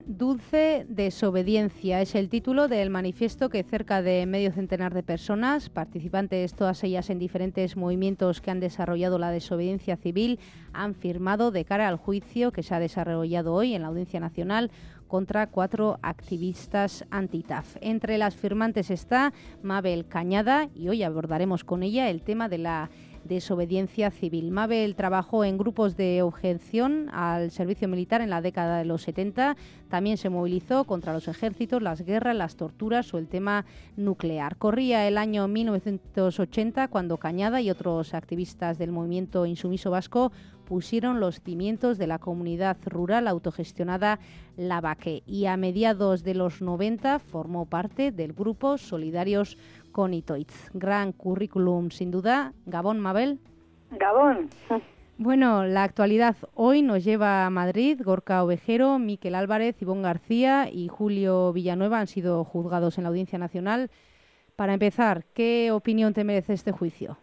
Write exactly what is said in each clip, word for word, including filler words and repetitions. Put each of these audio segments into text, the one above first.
Dulce desobediencia es el título del manifiesto que cerca de medio centenar de personas, participantes todas ellas en diferentes movimientos que han desarrollado la desobediencia civil, han firmado de cara al juicio que se ha desarrollado hoy en la Audiencia Nacional contra cuatro activistas anti-T A F. Entre las firmantes está Mabel Cañada y hoy abordaremos con ella el tema de la desobediencia civil. Mabel trabajó en grupos de objeción al servicio militar en la década de los setenta. También se movilizó contra los ejércitos, las guerras, las torturas o el tema nuclear. Corría el año mil novecientos ochenta cuando Cañada y otros activistas del movimiento insumiso vasco pusieron los cimientos de la comunidad rural autogestionada Lavaque, y a mediados de los noventa formó parte del grupo Solidarios con Itoitz. Gran currículum, sin duda. Gabón, Mabel. Gabón. Bueno, la actualidad hoy nos lleva a Madrid. Gorka Ovejero, Miquel Álvarez, Ivonne García y Julio Villanueva han sido juzgados en la Audiencia Nacional. Para empezar, ¿qué opinión te merece este juicio?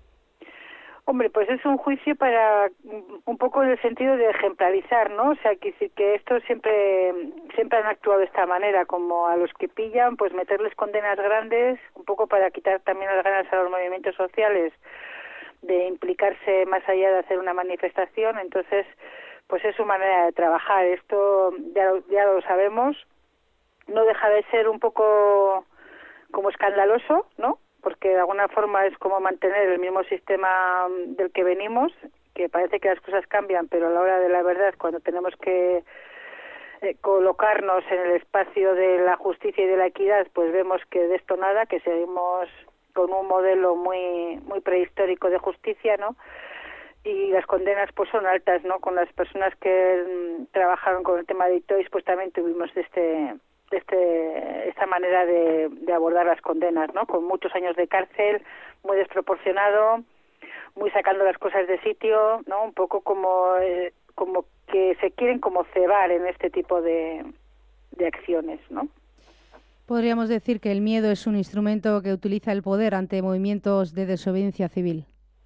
Hombre, pues es un juicio para un poco en el sentido de ejemplarizar, ¿no? O sea, que, que estos siempre siempre han actuado de esta manera, como a los que pillan, pues meterles condenas grandes, un poco para quitar también las ganas a los movimientos sociales de implicarse más allá de hacer una manifestación. Entonces, pues es su manera de trabajar. Esto ya lo, ya lo sabemos. No deja de ser un poco como escandaloso, ¿no? Porque de alguna forma es como mantener el mismo sistema del que venimos, que parece que las cosas cambian, pero a la hora de la verdad, cuando tenemos que eh, colocarnos en el espacio de la justicia y de la equidad, pues vemos que de esto nada, que seguimos con un modelo muy muy prehistórico de justicia, ¿no? Y las condenas pues son altas, ¿no? Con las personas que mm, trabajaron con el tema de Itoitz, pues también tuvimos este Este, esta manera de, de abordar las condenas, ¿no? Con muchos años de cárcel, muy desproporcionado, muy sacando las cosas de sitio, ¿no? Un poco como eh, como que se quieren como cebar en este tipo de, de acciones, ¿no? Podríamos decir que el miedo es un instrumento que utiliza el poder ante movimientos de desobediencia civil.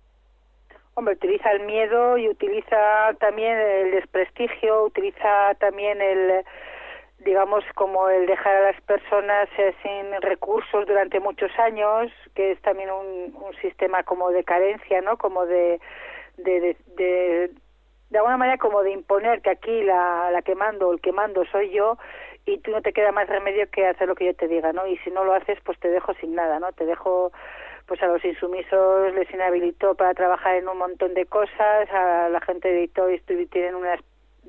Hombre, utiliza el miedo y utiliza también el desprestigio, utiliza también el digamos, como el dejar a las personas eh, sin recursos durante muchos años, que es también un, un sistema como de carencia, ¿no? Como de de, de, de, de alguna manera como de imponer que aquí la, la que mando o el que mando soy yo, y tú no te queda más remedio que hacer lo que yo te diga, ¿no? Y si no lo haces, pues te dejo sin nada, ¿no? Te dejo, pues a los insumisos les inhabilitó para trabajar en un montón de cosas, a la gente de Itoitz tienen unas,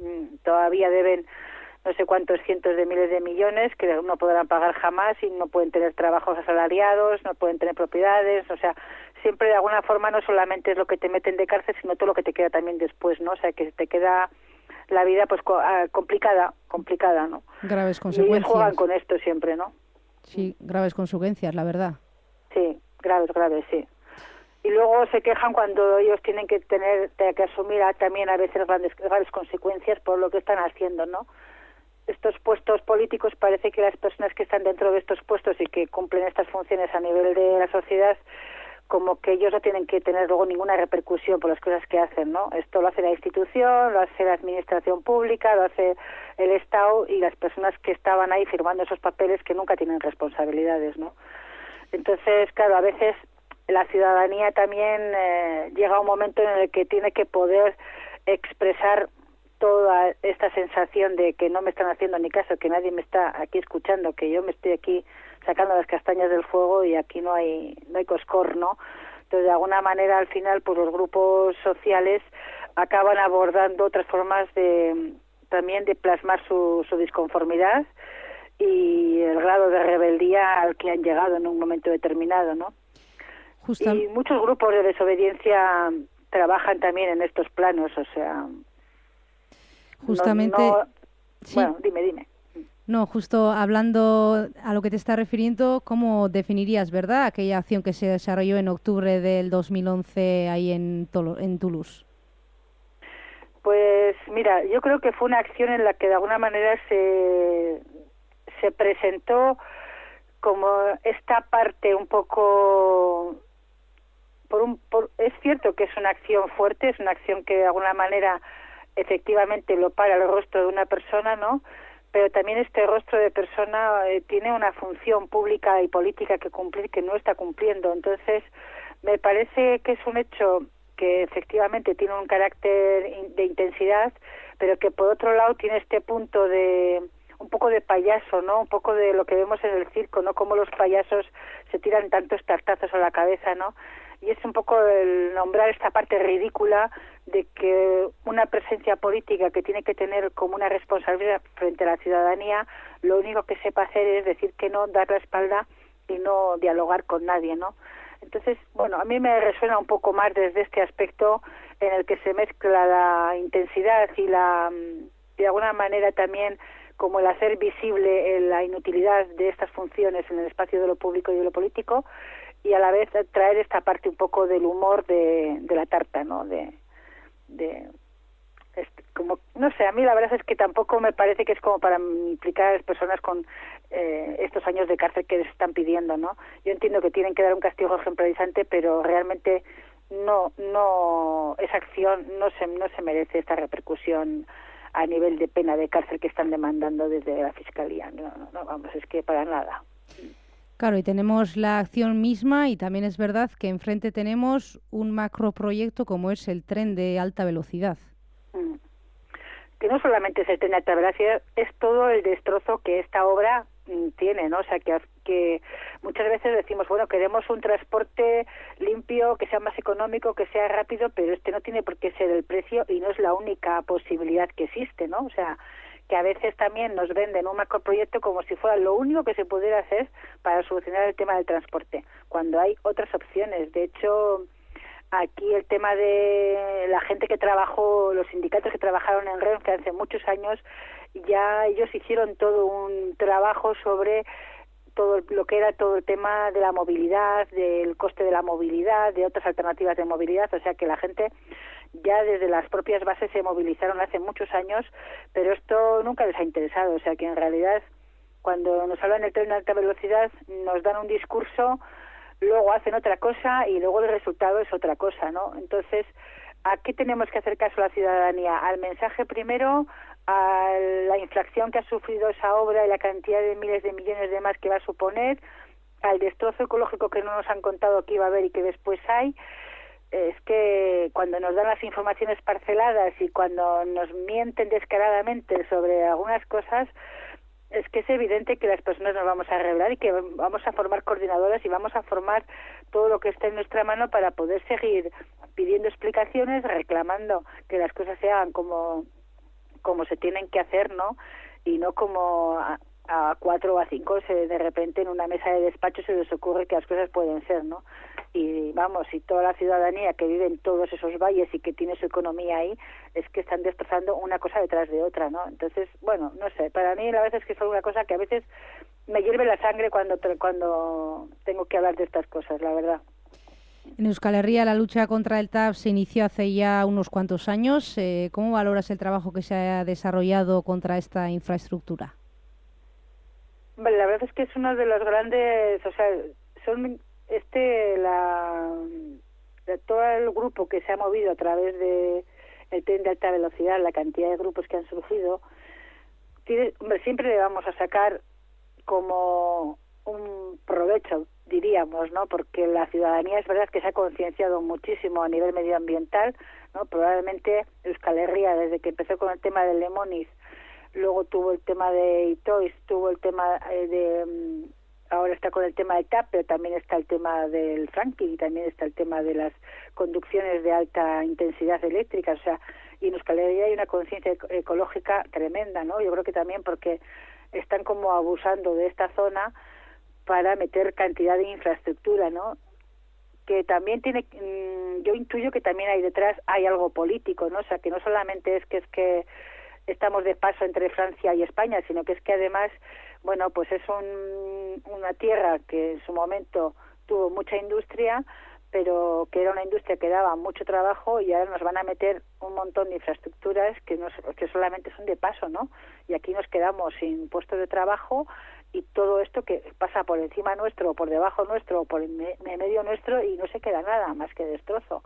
todavía deben no sé cuántos cientos de miles de millones que no podrán pagar jamás y no pueden tener trabajos asalariados, no pueden tener propiedades, o sea, siempre de alguna forma no solamente es lo que te meten de cárcel, sino todo lo que te queda también después, ¿no? O sea, que te queda la vida pues complicada, complicada, ¿no? Graves consecuencias. Y ellos juegan con esto siempre, ¿no? Sí, graves consecuencias, la verdad. Sí, graves, graves, sí. Y luego se quejan cuando ellos tienen que tener que asumir también a veces grandes, graves consecuencias por lo que están haciendo, ¿no? Estos puestos políticos, parece que las personas que están dentro de estos puestos y que cumplen estas funciones a nivel de la sociedad, como que ellos no tienen que tener luego ninguna repercusión por las cosas que hacen, ¿no? Esto lo hace la institución, lo hace la administración pública, lo hace el Estado y las personas que estaban ahí firmando esos papeles que nunca tienen responsabilidades, ¿no? Entonces, claro, a veces la ciudadanía también eh, llega a un momento en el que tiene que poder expresar toda esta sensación de que no me están haciendo ni caso, que nadie me está aquí escuchando, que yo me estoy aquí sacando las castañas del fuego y aquí no hay no hay coscor, ¿no? Entonces, de alguna manera, al final, pues los grupos sociales acaban abordando otras formas de también de plasmar su, su disconformidad y el grado de rebeldía al que han llegado en un momento determinado, ¿no? Justo. Y muchos grupos de desobediencia trabajan también en estos planos, o sea... Justamente... No, no, sí. Bueno, dime, dime. No, justo hablando a lo que te estás refiriendo, ¿cómo definirías, verdad, aquella acción que se desarrolló en octubre del dos mil once ahí en, Tolo, en Toulouse? Pues mira, yo creo que fue una acción en la que de alguna manera se, se presentó como esta parte un poco... Por un, por, es cierto que es una acción fuerte, es una acción que de alguna manera efectivamente lo para el rostro de una persona, ¿no? pero también este rostro de persona eh, tiene una función pública y política que cumplir que no está cumpliendo. Entonces, me parece que es un hecho que efectivamente tiene un carácter de intensidad, pero que por otro lado tiene este punto de un poco de payaso, ¿no? Un poco de lo que vemos en el circo, ¿no? Como los payasos se tiran tantos tartazos a la cabeza, ¿no? Y es un poco el nombrar esta parte ridícula de que una presencia política que tiene que tener como una responsabilidad frente a la ciudadanía, lo único que sepa hacer es decir que no, dar la espalda y no dialogar con nadie, ¿no? Entonces, bueno, a mí me resuena un poco más desde este aspecto en el que se mezcla la intensidad y la, de alguna manera también, como el hacer visible la inutilidad de estas funciones en el espacio de lo público y de lo político, y a la vez traer esta parte un poco del humor de, de la tarta, ¿no? De, de este, como no sé, a mí la verdad es que tampoco me parece que es como para implicar a las personas con eh, estos años de cárcel que les están pidiendo, ¿no? Yo entiendo que tienen que dar un castigo ejemplarizante, pero realmente no, no, esa acción no se, no se merece esta repercusión a nivel de pena de cárcel que están demandando desde la Fiscalía. No, no, no, vamos, es que para nada. Claro, y tenemos la acción misma y también es verdad que enfrente tenemos un macroproyecto como es el tren de alta velocidad. Mm. Que no solamente es el tren de alta velocidad, es todo el destrozo que esta obra mm, tiene, ¿no? O sea, que, que muchas veces decimos, bueno, queremos un transporte limpio, que sea más económico, que sea rápido, pero este no tiene por qué ser el precio y no es la única posibilidad que existe, ¿no? O sea, que a veces también nos venden un macroproyecto como si fuera lo único que se pudiera hacer para solucionar el tema del transporte, cuando hay otras opciones. De hecho, aquí el tema de la gente que trabajó, los sindicatos que trabajaron en Renfe hace muchos años, ya ellos hicieron todo un trabajo sobre todo lo que era todo el tema de la movilidad, del coste de la movilidad, de otras alternativas de movilidad, o sea que la gente ya desde las propias bases se movilizaron hace muchos años, pero esto nunca les ha interesado, o sea que en realidad cuando nos hablan del tren de alta velocidad nos dan un discurso, luego hacen otra cosa y luego el resultado es otra cosa, ¿no? Entonces, ¿a qué tenemos que hacer caso la ciudadanía? Al mensaje primero, a la inflación que ha sufrido esa obra y la cantidad de miles de millones de más que va a suponer, al destrozo ecológico que no nos han contado que iba a haber y que después hay. Es que cuando nos dan las informaciones parceladas y cuando nos mienten descaradamente sobre algunas cosas, es que es evidente que las personas nos vamos a revelar y que vamos a formar coordinadoras y vamos a formar todo lo que esté en nuestra mano para poder seguir pidiendo explicaciones, reclamando que las cosas se hagan como, como se tienen que hacer, ¿no? Y no como a, a cuatro o a cinco se, de repente en una mesa de despacho se les ocurre que las cosas pueden ser, ¿no? Y vamos, y toda la ciudadanía que vive en todos esos valles y que tiene su economía ahí, es que están destrozando una cosa detrás de otra, ¿no? Entonces, bueno, no sé, para mí la verdad es que es una cosa que a veces me hierve la sangre cuando cuando tengo que hablar de estas cosas, la verdad. En Euskal Herria la lucha contra el T A V se inició hace ya unos cuantos años. Eh, ¿Cómo valoras el trabajo que se ha desarrollado contra esta infraestructura? Bueno, la verdad es que es uno de los grandes, o sea, son este la de todo el grupo que se ha movido a través de el tren de alta velocidad, la cantidad de grupos que han surgido, tiene, hombre, siempre le vamos a sacar como un provecho, diríamos, ¿no? Porque la ciudadanía es verdad que se ha concienciado muchísimo a nivel medioambiental, ¿no? Probablemente Euskal Herria, desde que empezó con el tema del Lemoniz, luego tuvo el tema de Itoiz, tuvo el tema eh, de ahora está con el tema del T A P, pero también está el tema del fracking y también está el tema de las conducciones de alta intensidad eléctrica, o sea, y en Euskal Herria hay una conciencia ecológica tremenda, ¿no? Yo creo que también porque están como abusando de esta zona para meter cantidad de infraestructura, ¿no? Que también tiene, yo intuyo que también hay detrás, hay algo político, ¿no? O sea, que no solamente es que es que estamos de paso entre Francia y España, sino que es que además, bueno, pues es un, una tierra que en su momento tuvo mucha industria, pero que era una industria que daba mucho trabajo y ahora nos van a meter un montón de infraestructuras que, nos, que solamente son de paso, ¿no? Y aquí nos quedamos sin puestos de trabajo y todo esto que pasa por encima nuestro, por debajo nuestro, por en medio nuestro y no se queda nada más que destrozo.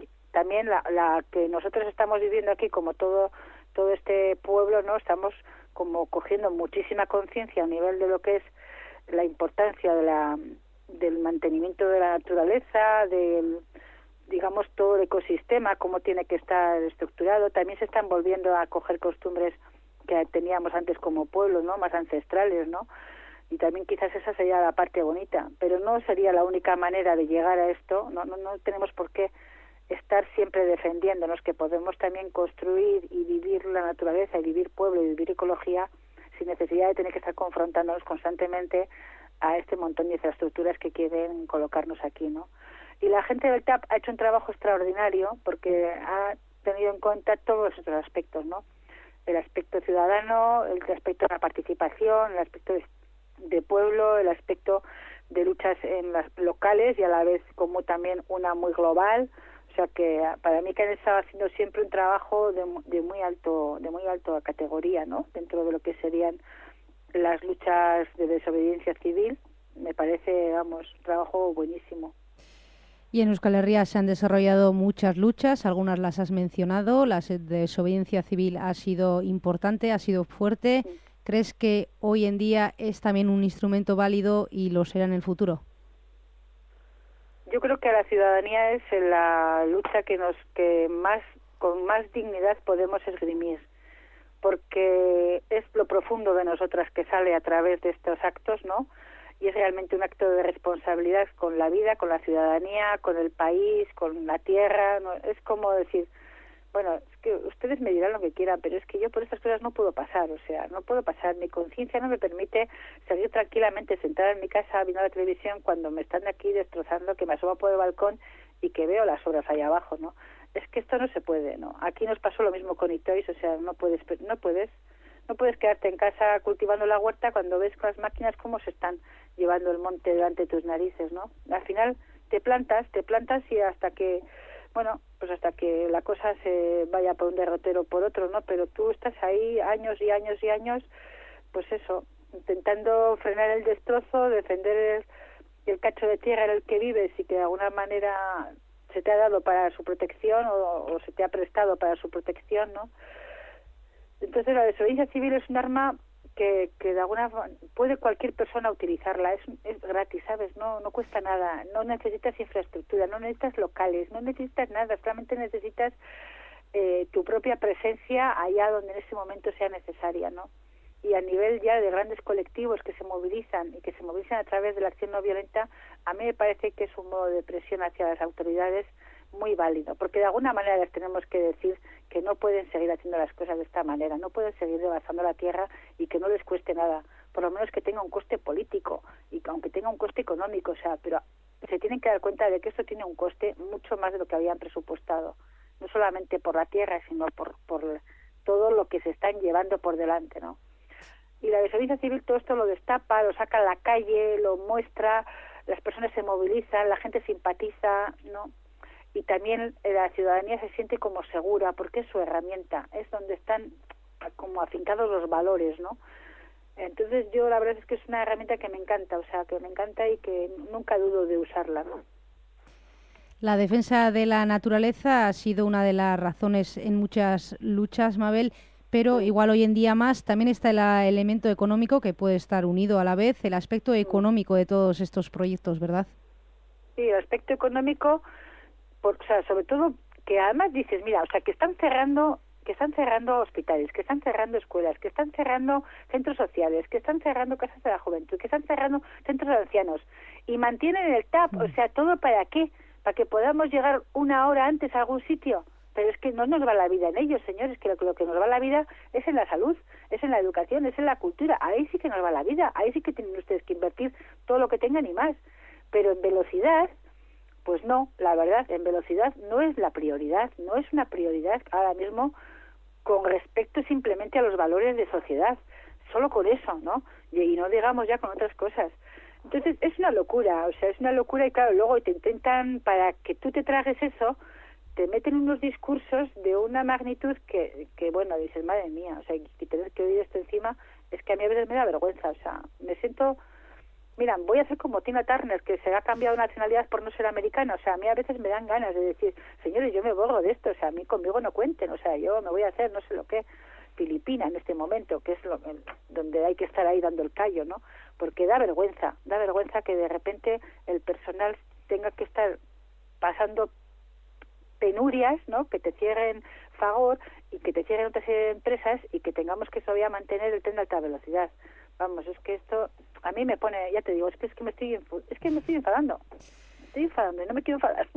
También la, la que nosotros estamos viviendo aquí, como todo todo este pueblo, no estamos como cogiendo muchísima conciencia a nivel de lo que es la importancia de la del mantenimiento de la naturaleza, del, digamos, todo el ecosistema, cómo tiene que estar estructurado. También se están volviendo a coger costumbres que teníamos antes como pueblos, ¿no?, más ancestrales, ¿no? Y también quizás esa sería la parte bonita, pero no sería la única manera de llegar a esto. No, no, no tenemos por qué estar siempre defendiéndonos, que podemos también construir y vivir la naturaleza y vivir pueblo y vivir ecología sin necesidad de tener que estar confrontándonos constantemente a este montón de infraestructuras que quieren colocarnos aquí, ¿no? Y la gente del T A P ha hecho un trabajo extraordinario porque ha tenido en cuenta todos esos aspectos, ¿no? El aspecto ciudadano, el aspecto de la participación, el aspecto de, de pueblo, el aspecto de luchas en las locales y a la vez como también una muy global. O sea que para mí que han estado haciendo siempre un trabajo de, de muy alto de muy alta categoría, ¿no?, dentro de lo que serían las luchas de desobediencia civil. Me parece, vamos, un trabajo buenísimo. Y en Euskal Herria se han desarrollado muchas luchas, algunas las has mencionado, la desobediencia civil ha sido importante, ha sido fuerte. Sí. ¿Crees que hoy en día es también un instrumento válido y lo será en el futuro? Yo creo que a la ciudadanía es la lucha que nos que más con más dignidad podemos esgrimir, porque es lo profundo de nosotras que sale a través de estos actos, ¿no? Y es realmente un acto de responsabilidad con la vida, con la ciudadanía, con el país, con la tierra, ¿no? Es como decir, bueno, es que ustedes me dirán lo que quieran, pero es que yo por estas cosas no puedo pasar, o sea, no puedo pasar, mi conciencia no me permite salir tranquilamente, sentada en mi casa viendo la televisión cuando me están aquí destrozando, que me asomo por el balcón y que veo las obras allá abajo, ¿no? Es que esto no se puede, ¿no? Aquí nos pasó lo mismo con Itois, o sea, no puedes, no puedes, no puedes quedarte en casa cultivando la huerta cuando ves con las máquinas cómo se están llevando el monte delante de tus narices, ¿no? Al final te plantas, te plantas y hasta que, bueno, pues hasta que la cosa se vaya por un derrotero o por otro, ¿no? Pero tú estás ahí años y años y años, pues eso, intentando frenar el destrozo, defender el, el cacho de tierra en el que vives y que de alguna manera se te ha dado para su protección o, o se te ha prestado para su protección, ¿no? Entonces la desobediencia civil es un arma que, que de alguna puede cualquier persona utilizarla, es, es gratis, ¿sabes? No no cuesta nada, no necesitas infraestructura, no necesitas locales, no necesitas nada, solamente necesitas eh, tu propia presencia allá donde en ese momento sea necesaria, ¿no? Y a nivel ya de grandes colectivos que se movilizan y que se movilizan a través de la acción no violenta, a mí me parece que es un modo de presión hacia las autoridades muy válido, porque de alguna manera les tenemos que decir que no pueden seguir haciendo las cosas de esta manera, no pueden seguir devastando la tierra y que no les cueste nada, por lo menos que tenga un coste político y que aunque tenga un coste económico, o sea, pero se tienen que dar cuenta de que esto tiene un coste mucho más de lo que habían presupuestado, no solamente por la tierra, sino por, por todo lo que se están llevando por delante, ¿no? Y la desobediencia civil todo esto lo destapa, lo saca a la calle, lo muestra, las personas se movilizan, la gente simpatiza, ¿no? Y también la ciudadanía se siente como segura porque es su herramienta, es donde están como afincados los valores, ¿no? Entonces yo la verdad es que es una herramienta que me encanta, o sea, que me encanta y que nunca dudo de usarla, ¿no? La defensa de la naturaleza ha sido una de las razones en muchas luchas, Mabel, pero igual hoy en día más también está el elemento económico que puede estar unido a la vez, el aspecto económico de todos estos proyectos, ¿verdad? Sí, el aspecto económico, por, o sea, sobre todo que además dices, mira, o sea, que están cerrando, que están cerrando hospitales, que están cerrando escuelas, que están cerrando centros sociales, que están cerrando casas de la juventud, que están cerrando centros de ancianos y mantienen el T A P, mm. o sea, ¿todo para qué? Para que podamos llegar una hora antes a algún sitio. Pero es que no nos va la vida en ellos, señores, que lo, lo que nos va la vida es en la salud, es en la educación, es en la cultura. Ahí sí que nos va la vida, ahí sí que tienen ustedes que invertir todo lo que tengan y más. Pero en velocidad, pues no, la verdad, en velocidad no es la prioridad, no es una prioridad ahora mismo con respecto simplemente a los valores de sociedad, solo con eso, ¿no? Y, y no digamos ya con otras cosas. Entonces es una locura, o sea, es una locura y claro, luego te intentan, para que tú te tragues eso, te meten unos discursos de una magnitud que, que bueno, dices, madre mía, o sea, y tener que oír esto encima, es que a mí a veces me da vergüenza, o sea, me siento, mira, voy a hacer como Tina Turner, que se ha cambiado de nacionalidad por no ser americana, o sea, a mí a veces me dan ganas de decir, señores, yo me borro de esto, o sea, a mí conmigo no cuenten, o sea, yo me voy a hacer no sé lo que, filipina en este momento, que es lo, el, donde hay que estar ahí dando el callo, ¿no? Porque da vergüenza, da vergüenza que de repente el personal tenga que estar pasando penurias, ¿no? Que te cierren Fagor y que te cierren otra serie de empresas y que tengamos que todavía mantener el tren de alta velocidad. Vamos, es que esto a mí me pone, ya te digo, es que es que me estoy es que me estoy enfadando. Me estoy enfadando y no me quiero enfadar.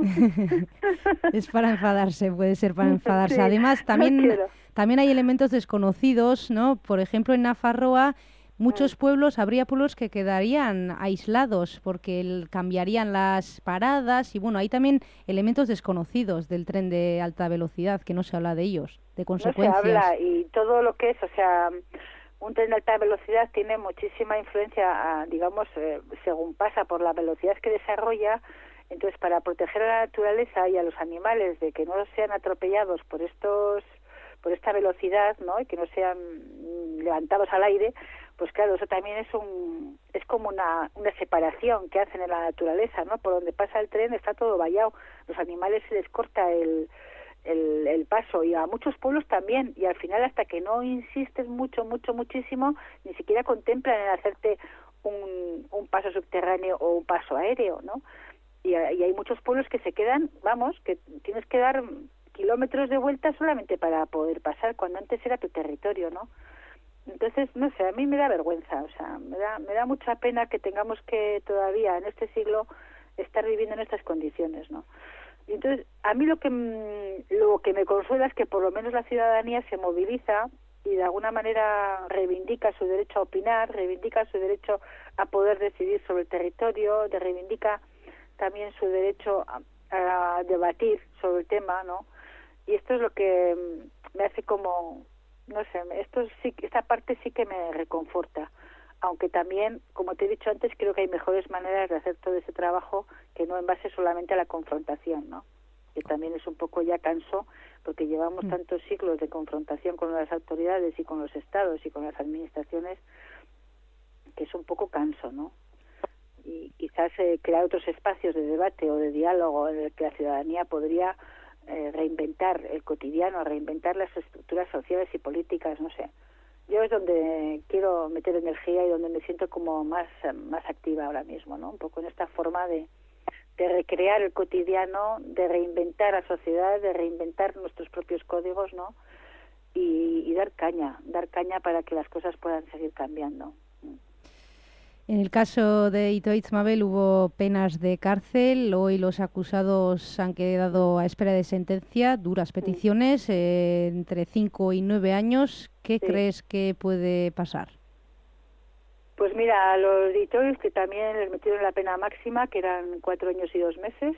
Es para enfadarse, puede ser para enfadarse. Sí, Además, también no quiero. también hay elementos desconocidos, ¿no? Por ejemplo, en Nafarroa muchos pueblos, habría pueblos que quedarían aislados porque el, cambiarían las paradas y bueno, hay también elementos desconocidos del tren de alta velocidad que no se habla de ellos, de consecuencias. No se habla y todo lo que es, o sea, un tren de alta velocidad tiene muchísima influencia, digamos, eh, según pasa por la velocidad que desarrolla. Entonces, para proteger a la naturaleza y a los animales de que no sean atropellados por estos, por esta velocidad, ¿no? Y que no sean levantados al aire, pues claro, eso también es un es como una, una separación que hacen en la naturaleza, ¿no? Por donde pasa el tren está todo vallado, los animales se les corta el, el, el paso y a muchos pueblos también, y al final hasta que no insistes mucho, mucho, muchísimo, ni siquiera contemplan en hacerte un, un paso subterráneo o un paso aéreo, ¿no? Y, y hay muchos pueblos que se quedan, vamos, que tienes que dar kilómetros de vuelta solamente para poder pasar, cuando antes era tu territorio, ¿no? Entonces, no sé, a mí me da vergüenza, o sea, me da, me da mucha pena que tengamos que todavía en este siglo estar viviendo en estas condiciones, ¿no? Y entonces, a mí lo que, lo que me consuela es que por lo menos la ciudadanía se moviliza y de alguna manera reivindica su derecho a opinar, reivindica su derecho a poder decidir sobre el territorio, de reivindica también su derecho a, a debatir sobre el tema, ¿no? Y esto es lo que me hace como... no sé, esto sí, esta parte sí que me reconforta, aunque también, como te he dicho antes, creo que hay mejores maneras de hacer todo ese trabajo que no en base solamente a la confrontación, ¿no? Que también es un poco ya canso, porque llevamos mm. tantos siglos de confrontación con las autoridades y con los estados y con las administraciones, que es un poco canso, ¿no? Y quizás eh, crear otros espacios de debate o de diálogo en el que la ciudadanía podría Eh, reinventar el cotidiano, reinventar las estructuras sociales y políticas, no sé. Yo es donde quiero meter energía y donde me siento como más más activa ahora mismo, ¿no? Un poco en esta forma de, de recrear el cotidiano, de reinventar la sociedad, de reinventar nuestros propios códigos, ¿no? Y, y dar caña, dar caña para que las cosas puedan seguir cambiando. En el caso de Itoitz Mabel hubo penas de cárcel. Hoy los acusados han quedado a espera de sentencia, duras peticiones, eh, entre cinco y nueve años. ¿Qué sí. crees que puede pasar? Pues mira, a los de Itoitz, que también les metieron la pena máxima, que eran cuatro años y dos meses.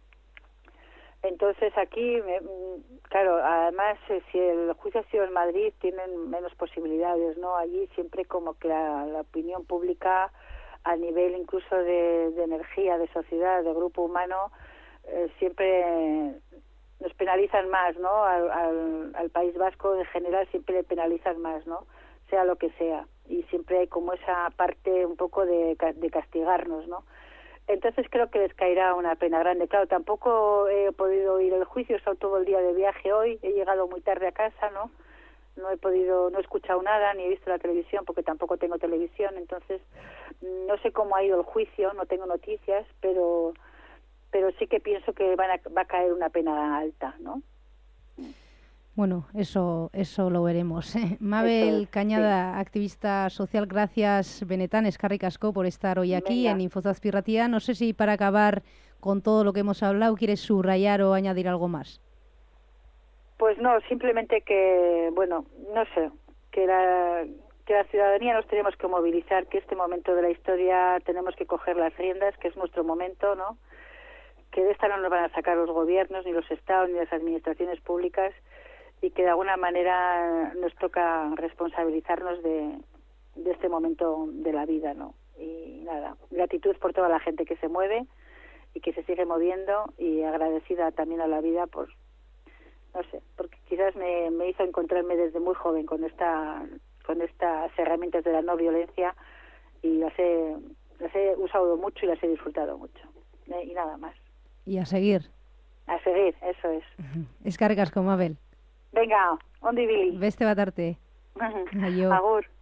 Entonces aquí, claro, además si el juicio ha sido en Madrid tienen menos posibilidades, ¿no? Allí siempre como que la, la opinión pública a nivel incluso de, de energía, de sociedad, de grupo humano, eh, siempre nos penalizan más, ¿no? Al, al, al País Vasco en general siempre le penalizan más, ¿no? Sea lo que sea. Y siempre hay como esa parte un poco de, de castigarnos, ¿no? Entonces creo que les caerá una pena grande. Claro, tampoco he podido ir al juicio, he estado todo el día de viaje hoy, he llegado muy tarde a casa, ¿no? No he podido, no he escuchado nada, ni he visto la televisión, porque tampoco tengo televisión, entonces no sé cómo ha ido el juicio, no tengo noticias, pero pero sí que pienso que van a, va a caer una pena alta, ¿no? Bueno, eso eso lo veremos. Mabel es, Cañada, sí. Activista social, gracias Benetan, eskerrik asko por estar hoy aquí Venga. En Infozazpi Ratia. No sé si para acabar con todo lo que hemos hablado quieres subrayar o añadir algo más. Pues no, simplemente que, bueno, no sé, que la, que la ciudadanía nos tenemos que movilizar, que este momento de la historia tenemos que coger las riendas, que es nuestro momento, ¿no? Que de esta no nos van a sacar los gobiernos, ni los estados, ni las administraciones públicas, y que de alguna manera nos toca responsabilizarnos de, de este momento de la vida, ¿no? Y nada, gratitud por toda la gente que se mueve y que se sigue moviendo, y agradecida también a la vida por, no sé, porque quizás me, me hizo encontrarme desde muy joven con esta con estas herramientas de la no violencia, y las he, las he usado mucho y las he disfrutado mucho, ¿eh? Y nada más. Y a seguir. A seguir, eso es. Eskerrik asko, Mabel. Venga, ondo ibili. Beste bat arte. Aio. Agur.